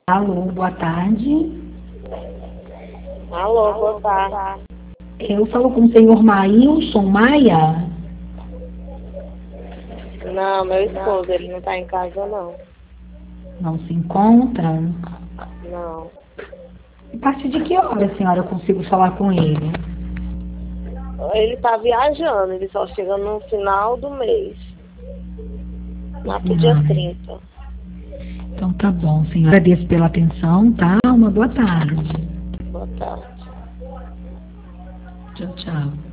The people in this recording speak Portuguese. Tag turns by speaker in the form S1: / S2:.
S1: Alô, boa tarde.
S2: Alô, boa tarde.
S1: Eu falo com o senhor Maílson Maia.
S2: Não, meu esposo, ele não tá em casa, não.
S1: Não se encontra?
S2: Não.
S1: A partir de que hora, senhora, eu consigo falar com ele?
S2: Ele tá viajando, ele só chega no final do mês. Lá pro dia
S1: Ah,
S2: 30.
S1: então tá bom, senhora. Agradeço pela atenção, tá? Uma boa tarde.
S2: Boa tarde.
S1: Tchau, tchau.